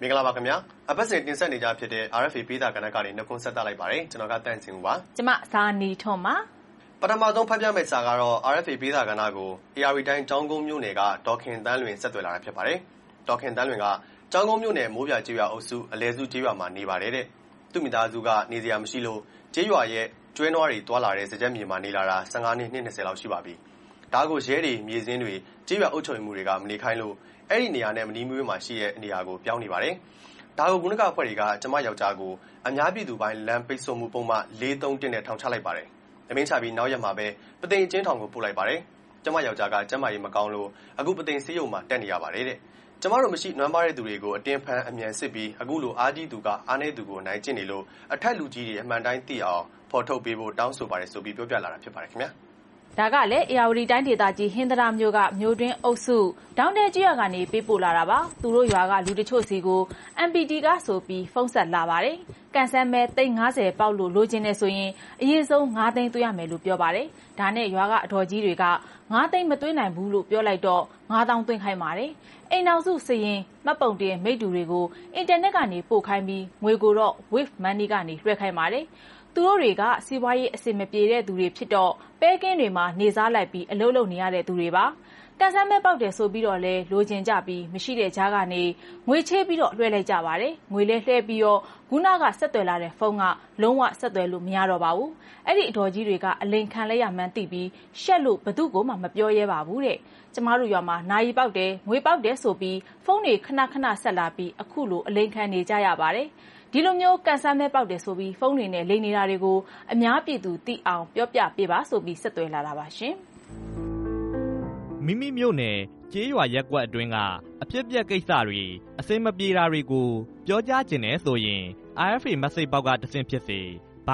င်္ဂလာပါခင်ဗျာအပတ်စဉ်တင်ဆက်နေကြဖြစ်တဲ့ RFA ပေးတာကဏ္ဍကနေနှုတ်ခွန်းဆက်သလိုက်ပါတယ်ကျွန်တော်ကတန့်စင်ဦးပါကျမဇာနီထွန်းပါပထမဆုံးဖတ်ပြမယ့်စာကတော့ RFA ပေးတာကဏ္ဍကို AR တိုင်းကျောင်းကုန်းမြို့နယ်ကဒေါခင်တန်းလွင်ဆက်သွယ်လာတာဖြစ်ပါတယ်ဒေါခင်တန်းလွင်ကကျောင်းကုန်းမြို့နယ်မိုးပြကျေးရွာအုပ်စုအလဲစုကျေးရွာမှာနေပါတယ်တဲ့သူ့မိသားစုကနေစရာမရှိလို့ကျေးရွာရဲ့ကျွဲနွားတွေတွာလာတဲ့စကြက်မြေမှာနေလာတာ15နှစ်20လောက်ရှိပါပြီဒါကိုရဲတွေမြေစင်းတွေကျေးရွာအုပ်ချုပ်မှုတွေကမနေခိုင်းလို့အဲ့ဒီနေရာနဲ့မနီးမွေးမှာရှိတဲ့နေရာကိုပြောင်းနေပါတယ်ဒါကိုကုနကအဖွဲ့တွေကကျမယောက်ျားကိုအများပြည်သူပိုင်းလမ်းပိတ်ဆို့မှုပုံမှန်431နဲ့ထောင်ချလိုက်ပါတယ်အမင်းချပြီးနောက်ရက်မှာပဲပသိမ်အချင်းထောင်ကိုပို့လိုက်ပါတယ်ကျမယောက်ျားကကျမကြီးမကောင်းလို့အခုပသိမ်ဆေးရုံမှာတက်နေရပါတယ်တဲ့ကျမတို့မရှိနွမ်းပါတဲ့သူတွေကိုအတင်းဖန်အမြန်စစ်ပြီးအခုလိုအာကြီးသူကအားနေသူကိုနိုင်ကျင့်နေလို့အထက်လူကြီးတွေအမှန်တိုင်းသိအောင်ဖော်ထုတ်ပေးဖို့တောင်းဆိုပါတယ်ဆိုပြီးပြောပြလာတာဖြစ်ပါတယ်ခင်ဗျာဒါကလည်းအေယာဝတီတိုင်းဒေသကြီးဟင်္ဒရာမြို့ကမြို့တွင်းအုပ်စုဒေါင်းတဲကျွော်ကနေပေးပို့လာတာပါသူတို့ရွာကလူတချို့စီကို MPT ကဆိုပြီးဖုန်းဆက်လာပါတယ်ကန်ဆယ်မဲ350ပေါက်လို့လိုချင်နေဆိုရင်အရင်ဆုံး9သိန်းသွင်းရမယ်လို့ပြောပါတယ်ဒါနဲ့ရွာကအတော်ကြီးတွေက9သိန်းမသွင်းနိုင်ဘူးလို့ပြောလိုက်တော့9000သွင်းခိုင်းပါတယ်အိမ်နောက်စုစရင်မှတ်ပုံတင်မိတူတွေကိုအင်တာနက်ကနေပို့ခိုင်းပြီးငွေကိုတော့ Wave Money ကနေလွှဲခိုင်းပါတယ်သူတို့တွေကစီးပွားရေးအဆင်မပြေတဲ့သူတွေဖြစ်တော့ပဲကင်းတွေမှာနေစားလိုက်ပြီးအလုပ်လုပ်နေရတဲ့သူတွေပါကန်ဆယ်မဲပေါက်တယ်ဆိုပြီးတော့လဲလိုချင်ကြပြီးမရှိတဲ့ကြားကနေငွေချေးပြီးတော့လွှဲလိုက်ကြပါတယ်ငွေလဲလှဲပြီးတော့ခုနကဆက်သွယ်လာတဲ့ဖုန်းကလုံးဝဆက်သွယ်လို့မရတော့ပါဘူးအဲ့ဒီအတော်ကြီးတွေကအလိန်ခံလဲရမှန်းသိပြီးရှက်လို့ဘသူ့ကိုမှမပြောရဲပါဘူးတဲ့ကျမတို့ရွာမှာနိုင်ပေါက်တယ်ငွေပေါက်တယ်ဆိုပြီးဖုန်းတွေခဏခဏဆက်လာပြီးအခုလိုအလိန်ခံနေကြရပါတယ်ဒီလိုမျိုးကန်ဆယ်မဲပေါက်တယ်ဆိုပြီးဖုန်းတွေနဲ့လိမ်နေတာတွေကိုအများပြည်သူသိအောင်ပြောပြပေးပါဆိုပြီးဆက်သွယ်လာတာပါရှင်မိမိမြို့နယ်ကျေးရွာရက်ကွက်အတွင်းကအဖြစ်အပျက်ကိစ္စတွေအစင်မပြေတာတွေကိုပြောကြားခြင်းနဲ့ဆိုရင် RFA message box ကတဆင့်ဖြစ်စေ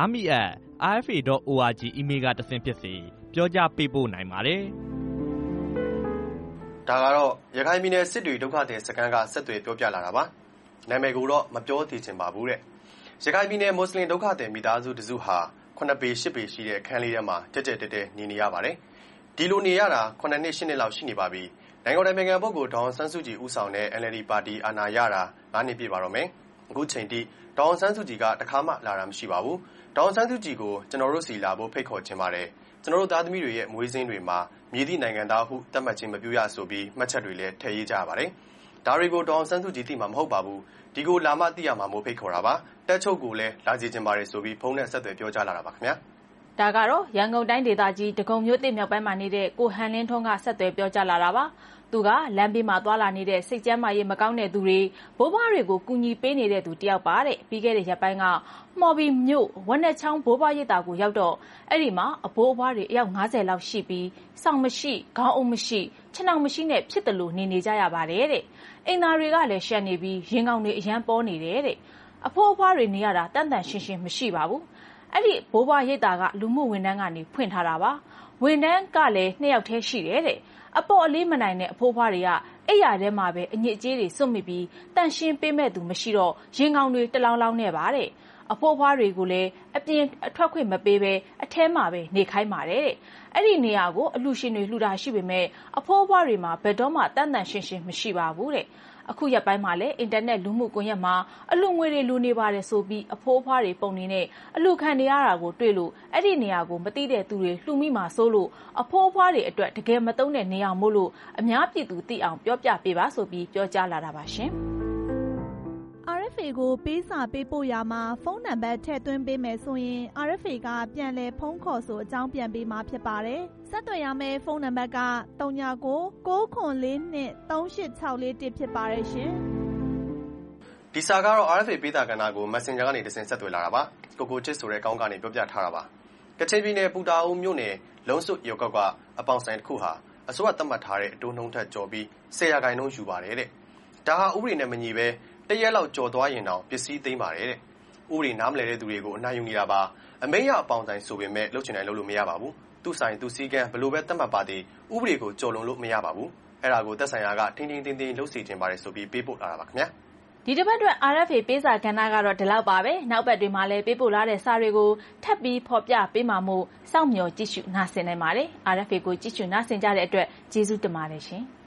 bami@rfa.org email ကတဆင့်ဖြစ်စေပြောကြားပေးပို့နိုင်ပါတယ်ဒါကတော့ရခိုင်ပြည်နယ်စစ်တွေဒုက္ခသည်စခန်းကဆက်သွယ်ပြောပြလာတာပါနာမည်ကိုတော့မပြောသေးချင်ပါဘူးတဲ့ရခိုင်ပြည်နယ်မွတ်စလင်ဒုက္ခသည်မိသားစုတစုဟာ9ပေ10ပေရှိတဲ့ခန်းလေးထဲမှာတက်တဲနေရပါတယ်ဒီလိုနေရတာ9နှစ်10နှစ်လောက်ရှိနေပါပြီနိုင်ငံတော်နိုင်ငံပုဂ္ဂိုလ်ဒေါအောင်ဆန်းစုကြည်ဦးဆောင်တဲ့ NLD ပါတီအာဏာရတာ9နှစ်ပြည့်ပါတော့မယ်အခုချိန်ထိဒေါအောင်ဆန်းစုကြည်ကတခါမှလာတာမရှိပါဘူးဒေါအောင်ဆန်းစုကြည်ကိုကျွန်တော်တို့စီလာဖို့ဖိတ်ခေါ်ခြင်းပါတယ်ကျွန်တော်တို့သားသမီးတွေရဲ့မွေးစင်းတွေမှာမြည်သည့်နိုင်ငံသားဟုသတ်မှတ်ခြင်းမပြုရဆိုပြီးမှတ်ချက်တွေလည်းထည့်ရေးကြပါတယ်ဒါတွေကိုဒေါအောင်ဆန်းစုကြည်သိမှာမဟုတ်ပါဘူးဒီကိုလာမှသိရမှာမို့ဖိတ်ခေါ်တာပါတက်ချုပ်ကိုလည်းလာစီခြင်းပါတယ်ဆိုပြီးဖုန်းနဲ့ဆက်သွယ်ပြောကြားလာတာပါခင်ဗျာဒါကတော့ရန်ကုန်တိုင်းဒေသကြီးဒဂုံမြို့သစ်မြောက်ပိုင်းမှာနေတဲ့ကိုဟန်လင်းထွန်းကဆက်သွယ်ပြောကြားလာတာပါသူကလမ်းဘေးမှာသွားလာနေတဲ့စိတ်ကျန်းမာရေးမကောင်းတဲ့သူတွေဘိုးဘွားတွေကိုကူညီပေးနေတဲ့သူတယောက်ပါတဲ့ပြီးခဲ့တဲ့ရက်ပိုင်းကမော်ဘီမြို့ဝက်နဲ့ချောင်းဘိုးဘွားရိပ်သာကိုရောက်တော့အဲ့ဒီမှာအဘိုးအဘွားတွေအယောက်90လောက်ရှိပြီးစောင့်မရှိခေါင်းအုပ်မရှိခြေနှောက်မရှိနဲ့ဖြစ်တယ်လို့နေကြရပါတယ်တဲ့အိမ်သားတွေကလည်းရှက်နေပြီးရင်ကောင်းတွေအရန်ပေါ်နေတယ်တဲ့အဖိုးအဖွားတွေနေရတာတန်တန်ရှင်းရှင်းမရှိပါဘူးအဲ့ဒီဘိုးဘွားရိပ်သာကလူမှုဝန်ထမ်းကနေဖွင့်ထားတာပါဝန်ထမ်းကလည်း2ယောက်တည်းရှိတယ်တဲ့အပေါ်အလေးမနိုင်တဲ့အဖိုးဖွားတွေကအိယာထဲမှာပဲအညစ်အကြေးတွေစွန့်မိပြီးတန်ရှင်းပေးမဲ့သူမရှိတော့ရင်ကောင်းတွေတလောင်းလောင်းနဲ့ပါတဲ့အဖိုးဖွားတွေကိုလည်းအပြင်အထွက်ခွင့်မပေးဘဲအထဲမှာပဲနေခိုင်းပါတယ်တဲ့အဲ့ဒီနေရာကိုအလူရှင်တွေလှူတာရှိပေမဲ့အဖိုးဖွားတွေမှာဘယ်တော့မှတန်တန်ရှင်းရှင်းမရှိပါဘူးတဲ့အခုရက်ပိုင်းမှာလည်းအင်တာနက်လူမှုကွန်ရက်မှာအလူငွေတွေလူနေပါတယ်ဆိုပြီးအဖိုးအဖွားတွေပုံနေနဲ့အလူခံနေရတာကိုတွေ့လို့အဲ့ဒီနေရာကိုမသိတဲ့သူတွေလှူမိမှာစိုးလို့အဖိုးအဖွားတွေအတွက်တကယ်မသုံးတဲ့နေရာမို့လို့အများပြည်သူသိအောင်ပြောပြပေးပါဆိုပြီးပြောကြားလာတာပါရှင် RFA ကိုပေးစာပေးပို့ရမှာဖုန်းနံပါတ်ထည့်သွင်းပေးမယ်ဆိုရင် RFA ကပြန်လည်ဖုန်းခေါ်ဆိုအကြောင်းပြန်ပေးမှာဖြစ်ပါတယ်။ဆက်သွယ်ရမယ့်ဖုန်းနံပါတ်က396994238641ဖြစ်ပါတယ်ရှင်။ဒီစာကတော့ RFA ပေးတာကဏ္ဍကို Messenger ကနေတဆင့်ဆက်သွယ်လာတာပါ။ကိုချစ်ဆိုတဲ့ကောင်းကနေပြောပြထားတာပါ။ကချင်ပြည်နယ်ပူတာအိုမြို့နယ်လုံးစွတ်ရုပ်ကောက်ကအပေါင်ဆိုင်တစ်ခုဟာအစိုးရသတ်မှတ်ထားတဲ့အတိုးနှုန်းထက်ကျော်ပြီး10%ယူပါတယ်တဲ့။ဒါဟာဥပဒေနဲ့မညီဘဲတရက်လောက်ကြော်သွားရင်တော့ပစ္စည်းသိမ်းပါတယ်တဲ့။ဥပဒေနားမလည်တဲ့သူတွေကိုအနိုင်ယူနေတာပါ။အမိန့်ရအပေါင်ဆိုင်ဆိုပေမဲ့လှုပ်ချင်တိုင်းလှုပ်လို့မရပါဘူး။သူ့ဆိုင်သူစည်းကမ်းဘလို့ပဲသတ်မှတ်ပါသည်ဥပဒေကိုကျော်လွန်လို့မရပါဘူး။အဲ့ဒါကိုသက်ဆိုင်ရာကထင်းထင်းတင်းတင်းလှုပ်စီခြင်းပါတယ်ဆိုပြီးပေးပို့လာတာပါခင်ဗျာ။ဒီတစ်ပတ်အတွက် RFA ပေးစာကဏ္ဍကတော့ဒီလောက်ပါပဲ။နောက်ပတ်တွေမှာလည်းပေးပို့လာတဲ့စာတွေကိုထပ်ပြီးဖော်ပြပေးမှာမို့စောင့်မျှော်ကြည့်ရှုနားဆင်နိုင်ပါတယ်။ RFA ကိုကြည့်ရှုနားဆင်ကြတဲ့အတွက်ကျေးဇူးတင်ပါတယ်ရှင်။